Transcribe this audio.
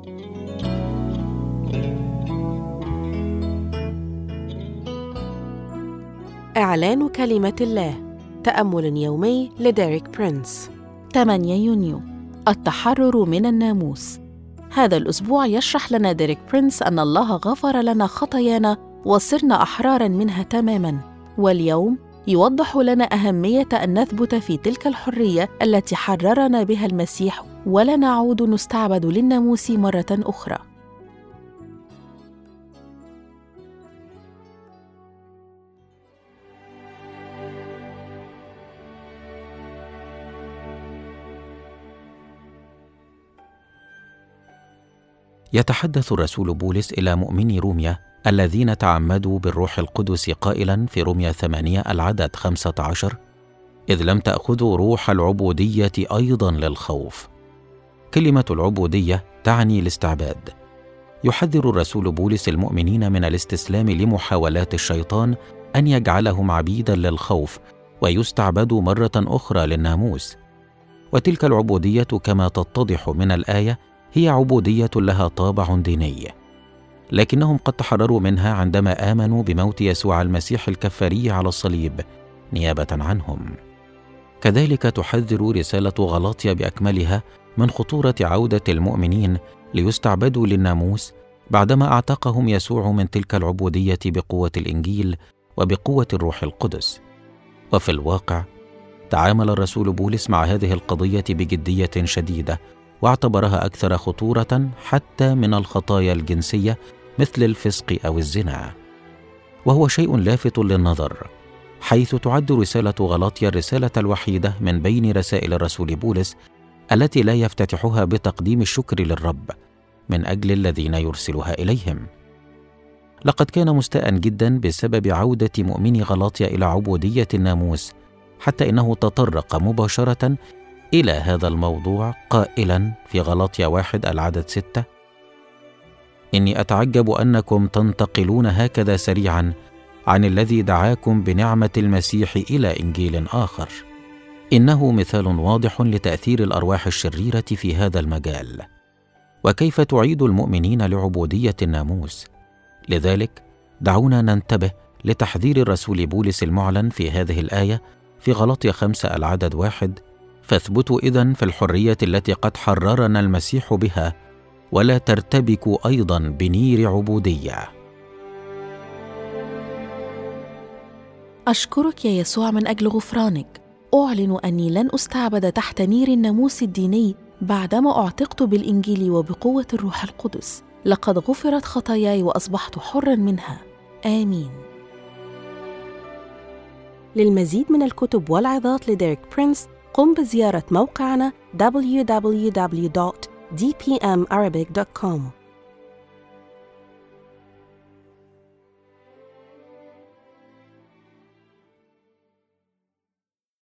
إعلان كلمة الله. تأمل يومي لديريك برينس. 8 يونيو. التحرر من الناموس. هذا الأسبوع يشرح لنا ديريك برينس أن الله غفر لنا خطايانا وصرنا أحراراً منها تماماً، واليوم يوضح لنا أهمية أن نثبت في تلك الحرية التي حررنا بها المسيح ولا نعود نستعبد للناموس مرة أخرى. يتحدث الرسول بولس إلى مؤمني روميا الذين تعمدوا بالروح القدس قائلاً في روميا 8 العدد 15: إذ لم تأخذوا روح العبودية أيضاً للخوف. كلمة العبودية تعني الاستعباد. يحذر الرسول بولس المؤمنين من الاستسلام لمحاولات الشيطان أن يجعلهم عبيداً للخوف ويستعبدوا مرة أخرى للناموس. وتلك العبودية كما تتضح من الآية هي عبودية لها طابع ديني، لكنهم قد تحرروا منها عندما آمنوا بموت يسوع المسيح الكفاري على الصليب نيابة عنهم. كذلك تحذر رسالة غلاطيا بأكملها من خطورة عودة المؤمنين ليستعبدوا للناموس بعدما أعتقهم يسوع من تلك العبودية بقوة الإنجيل وبقوة الروح القدس. وفي الواقع تعامل الرسول بولس مع هذه القضية بجدية شديدة، واعتبرها أكثر خطورة حتى من الخطايا الجنسية مثل الفسق أو الزنا. وهو شيء لافت للنظر، حيث تعد رسالة غلاطيا الرسالة الوحيدة من بين رسائل الرسول بولس التي لا يفتتحها بتقديم الشكر للرب من أجل الذين يرسلها إليهم. لقد كان مستاء جدا بسبب عودة مؤمني غلاطيا إلى عبودية الناموس، حتى إنه تطرق مباشرة إلى هذا الموضوع قائلاً في غلاطيا 1 العدد 6: إني أتعجب أنكم تنتقلون هكذا سريعاً عن الذي دعاكم بنعمة المسيح إلى إنجيل آخر. إنه مثال واضح لتأثير الأرواح الشريرة في هذا المجال، وكيف تعيد المؤمنين لعبودية الناموس. لذلك دعونا ننتبه لتحذير الرسول بولس المعلن في هذه الآية في غلاطيا 5 العدد 1: فاثبتوا إذن في الحرية التي قد حررنا المسيح بها، ولا ترتبكوا أيضا بنير عبودية. أشكرك يا يسوع من أجل غفرانك. أعلن أني لن أستعبد تحت نير الناموس الديني بعدما أعتقت بالإنجيل وبقوة الروح القدس. لقد غفرت خطاياي وأصبحت حرا منها. آمين. للمزيد من الكتب والعظات لديريك برينس قم بزيارة موقعنا www.dpmarabic.com.